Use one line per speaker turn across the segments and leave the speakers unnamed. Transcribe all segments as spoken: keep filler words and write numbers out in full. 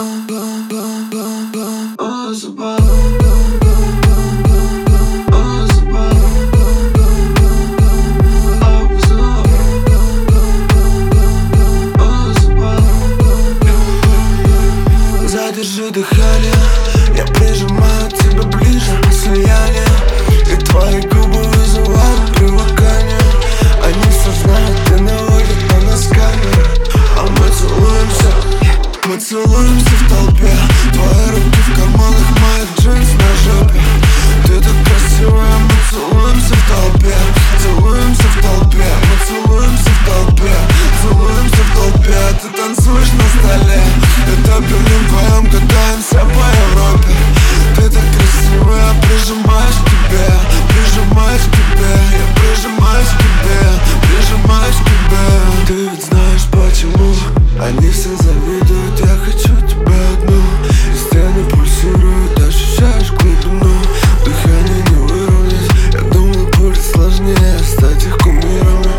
Задержи дыхание, я прижимаю тебя ближе, слияние. И твои губы вызывают привыкание. Они все знают, ты наводит на нас камеры. А мы целуемся, мы целуемся в толпе. Твои руки в карманах моих джинс на жопе. Ты так красивая, мы целуемся в толпе. Целуемся в толпе, мы целуемся в толпе. Целуемся в толпе, ты танцуешь на столе. Это Берлин, вдвоем катаемся по Европе. Ты так красивая, прижимаюсь к тебе. Прижимаюсь к тебе, я прижимаюсь к тебе. Прижимаюсь к тебе. Ты ведь знаешь почему они все завидуют, я хочу тебя одну. И стены пульсируют, ощущаешь глубину. Дыхание не выровнять, я думал будет сложнее стать их кумирами.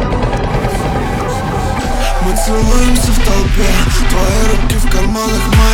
Мы целуемся в толпе, твои руки в карманах моих.